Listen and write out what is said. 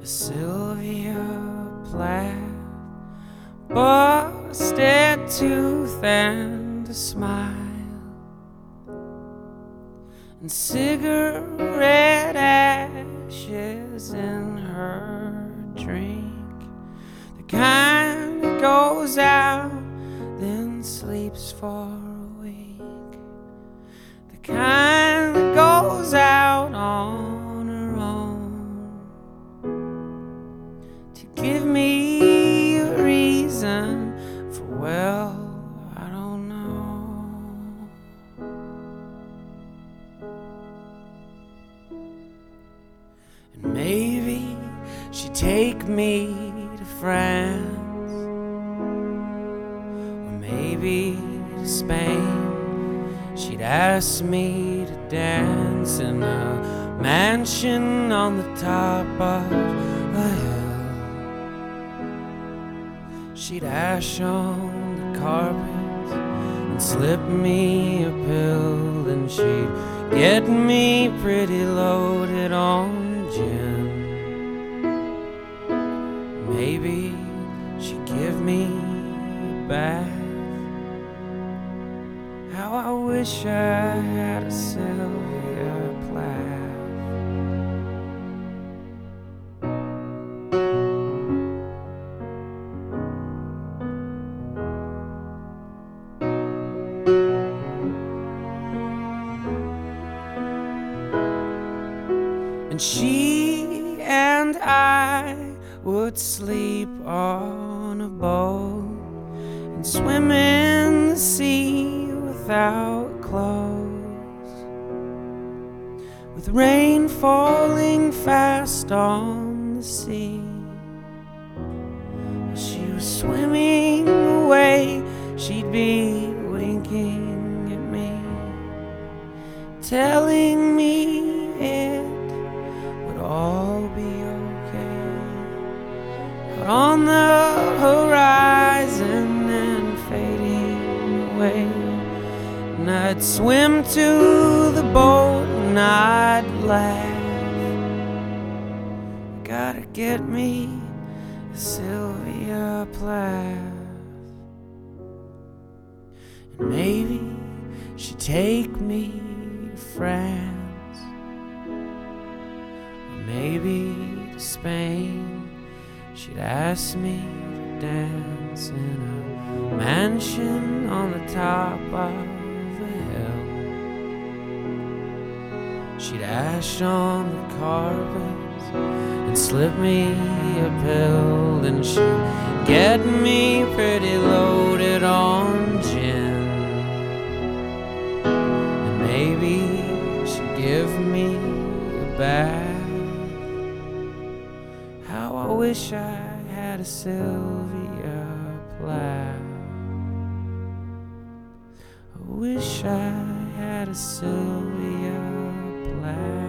Sylvia Plath, busted tooth and a smile, and cigarette ashes in her drink, the kind that goes out then sleeps for a week, the kind that goes out on her own to give me a reason for, well, I don't know. And maybe she'd take me to France, or maybe to Spain. She'd ask me to dance in a mansion on the top of a hill. She'd ash on the carpet and slip me a pill, and she'd get me pretty loaded on gin. Maybe she'd give me a bath. How I wish I had a Sylvia Plath. And she and I would sleep on a boat and swim in the sea without clothes, with rain falling fast on the sea. As she was swimming away, she'd be winking at me, telling me it would all be okay. But on the horizon and fading away, and I'd swim to the boat and I'd laugh. Gotta get me a Sylvia Plath. And maybe she'd take me to France, or maybe to Spain. She'd ask me to dance in a mansion on the top of a hill. She'd ash on the carpet and slip me a pill, and she'd get me pretty loaded on gin. And maybe she'd give me a bath. How I wish I had a Sylvia Plath. I wish I had a Sylvia Plath.